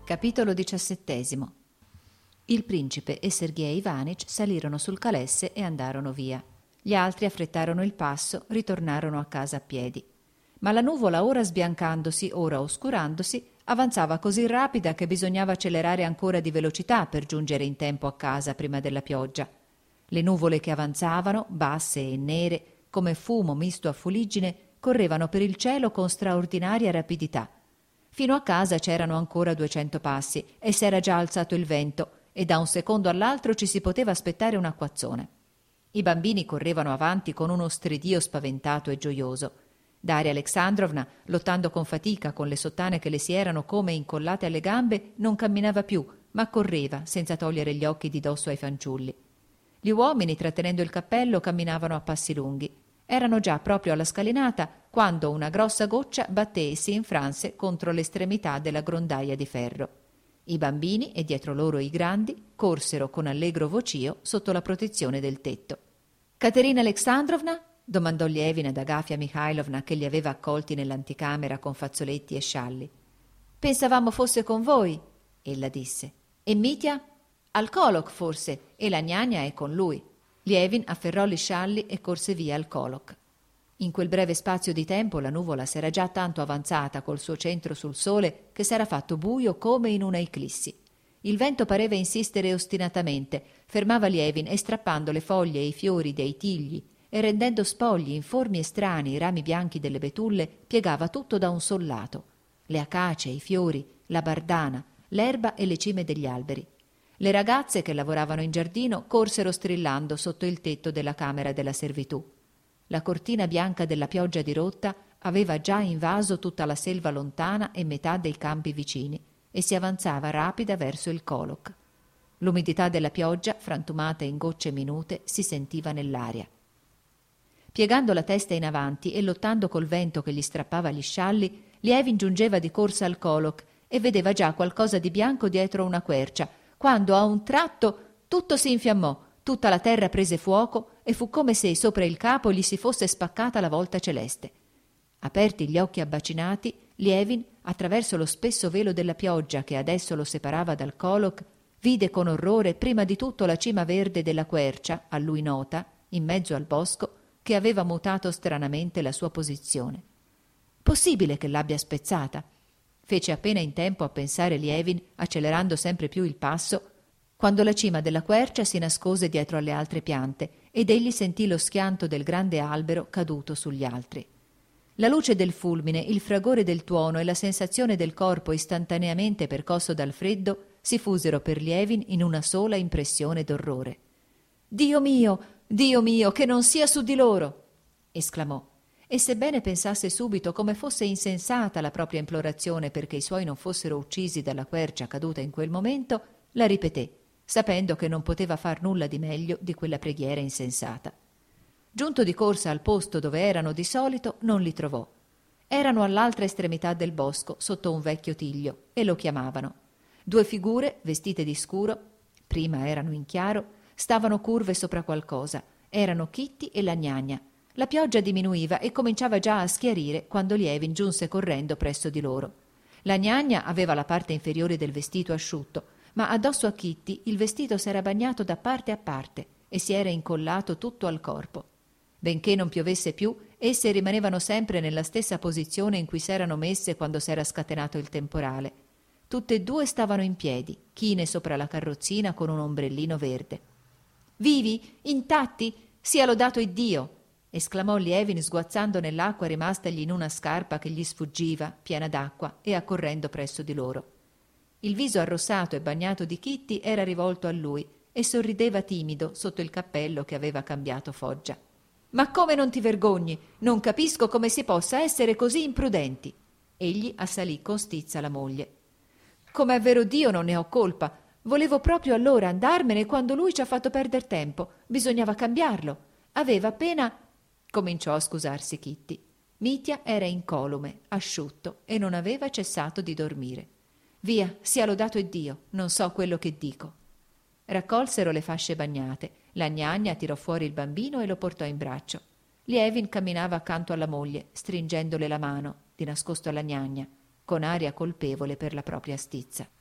Capitolo 17. Il principe e Sergej Ivanich salirono sul calesse e andarono via. Gli altri affrettarono il passo, ritornarono a casa a piedi. Ma la nuvola, ora sbiancandosi, ora oscurandosi, avanzava così rapida che bisognava accelerare ancora di velocità per giungere in tempo a casa prima della pioggia. Le nuvole che avanzavano, basse e nere, come fumo misto a fuliggine, correvano per il cielo con straordinaria rapidità. Fino a casa c'erano ancora 200 passi e s'era già alzato il vento, e da un secondo all'altro ci si poteva aspettare un acquazzone. I bambini correvano avanti con uno stridio spaventato e gioioso. Daria Alexandrovna, lottando con fatica con le sottane che le si erano come incollate alle gambe, non camminava più, ma correva senza togliere gli occhi di dosso ai fanciulli. Gli uomini, trattenendo il cappello, camminavano a passi lunghi. Erano già proprio alla scalinata quando una grossa goccia batté e si infranse contro l'estremità della grondaia di ferro. I bambini, e dietro loro i grandi, corsero con allegro vocio sotto la protezione del tetto. «Caterina Alexandrovna?» domandò Lievin ad Agafia Mikhailovna, che li aveva accolti nell'anticamera con fazzoletti e scialli. «Pensavamo fosse con voi», ella disse. «E Mitya?» «Al colloc, forse, e la gnagna è con lui». Lievin afferrò gli scialli e corse via al colloc. In quel breve spazio di tempo la nuvola s'era già tanto avanzata col suo centro sul sole che s'era fatto buio come in una eclissi. Il vento pareva insistere ostinatamente, fermava Lievin e strappando le foglie e i fiori dei tigli e rendendo spogli, informi e strani i rami bianchi delle betulle, piegava tutto da un sol lato: le acacie, i fiori, la bardana, l'erba e le cime degli alberi. Le ragazze che lavoravano in giardino corsero strillando sotto il tetto della camera della servitù. La cortina bianca della pioggia dirotta aveva già invaso tutta la selva lontana e metà dei campi vicini e si avanzava rapida verso il colloc. L'umidità della pioggia, frantumata in gocce minute, si sentiva nell'aria. Piegando la testa in avanti e lottando col vento che gli strappava gli scialli, Lievin giungeva di corsa al colloc e vedeva già qualcosa di bianco dietro una quercia, quando a un tratto tutto si infiammò, tutta la terra prese fuoco e fu come se sopra il capo gli si fosse spaccata la volta celeste. Aperti gli occhi abbacinati, Lievin, attraverso lo spesso velo della pioggia che adesso lo separava dal colloc, vide con orrore prima di tutto la cima verde della quercia, a lui nota, in mezzo al bosco, che aveva mutato stranamente la sua posizione. Possibile che l'abbia spezzata? Fece appena in tempo a pensare Lievin, accelerando sempre più il passo, quando la cima della quercia si nascose dietro alle altre piante ed egli sentì lo schianto del grande albero caduto sugli altri. La luce del fulmine, il fragore del tuono e la sensazione del corpo istantaneamente percosso dal freddo si fusero per Lievin in una sola impressione d'orrore. Dio mio, che non sia su di loro!» esclamò. E sebbene pensasse subito come fosse insensata la propria implorazione perché i suoi non fossero uccisi dalla quercia caduta in quel momento, la ripeté, sapendo che non poteva far nulla di meglio di quella preghiera insensata. Giunto di corsa al posto dove erano di solito, non li trovò. Erano all'altra estremità del bosco, sotto un vecchio tiglio, e lo chiamavano. 2 figure, vestite di scuro, prima erano in chiaro, stavano curve sopra qualcosa. Erano Kitty e la gnagna. La pioggia diminuiva e cominciava già a schiarire quando Lievin giunse correndo presso di loro. La gnagna aveva la parte inferiore del vestito asciutto, ma addosso a Kitty il vestito s'era bagnato da parte a parte e si era incollato tutto al corpo. Benché non piovesse più, esse rimanevano sempre nella stessa posizione in cui s'erano messe quando s'era scatenato il temporale. Tutte e 2 stavano in piedi, chine sopra la carrozzina con un ombrellino verde. «Vivi? Intatti? Sia lodato Iddio!» esclamò Lievin sguazzando nell'acqua rimastagli in una scarpa che gli sfuggiva, piena d'acqua, e accorrendo presso di loro. Il viso arrossato e bagnato di Kitty era rivolto a lui e sorrideva timido sotto il cappello che aveva cambiato foggia. «Ma come non ti vergogni? Non capisco come si possa essere così imprudenti!» Egli assalì con stizza la moglie. «Come è vero Dio non ne ho colpa. Volevo proprio allora andarmene quando lui ci ha fatto perder tempo. Bisognava cambiarlo. Aveva appena...» cominciò a scusarsi Kitty. Mitya era incolume, asciutto e non aveva cessato di dormire. «Via, sia lodato Iddio, non so quello che dico». Raccolsero le fasce bagnate. La gnagna tirò fuori il bambino e lo portò in braccio. Lievin camminava accanto alla moglie, stringendole la mano, di nascosto alla gnagna, con aria colpevole per la propria stizza.